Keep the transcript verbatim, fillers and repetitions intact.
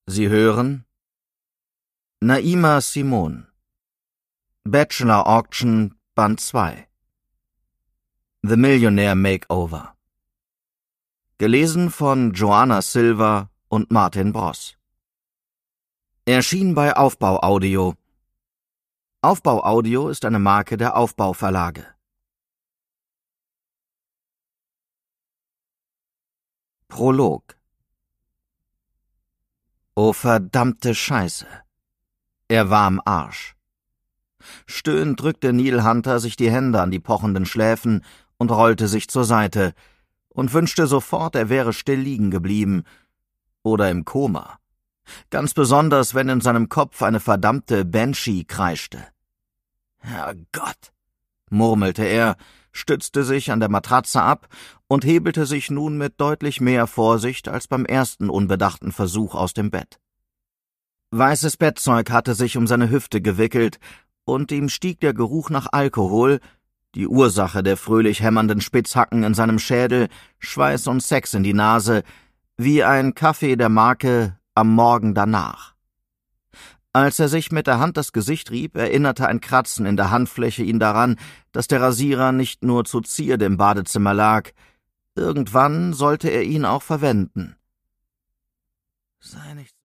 Sie hören Naima Simon, Bachelor Auction, Band zwei, The Millionaire Makeover. Gelesen von Joanna Silver und Martin Bross. Erschien bei Aufbau Audio. Aufbau Audio ist eine Marke der Aufbau Verlage. Prolog. Oh verdammte Scheiße. Er war am Arsch. Stöhnend drückte Neil Hunter sich die Hände an die pochenden Schläfen und rollte sich zur Seite und wünschte sofort, er wäre still liegen geblieben oder im Koma. Ganz besonders, wenn in seinem Kopf eine verdammte Banshee kreischte. Herrgott, murmelte er, stützte sich an der Matratze ab und hebelte sich nun mit deutlich mehr Vorsicht als beim ersten unbedachten Versuch aus dem Bett. Weißes Bettzeug hatte sich um seine Hüfte gewickelt, und ihm stieg der Geruch nach Alkohol, die Ursache der fröhlich hämmernden Spitzhacken in seinem Schädel, Schweiß und Sex in die Nase, wie ein Kaffee der Marke am Morgen danach. Als er sich mit der Hand das Gesicht rieb, erinnerte ein Kratzen in der Handfläche ihn daran, dass der Rasierer nicht nur zu Zierde im Badezimmer lag. Irgendwann sollte er ihn auch verwenden. Sei nicht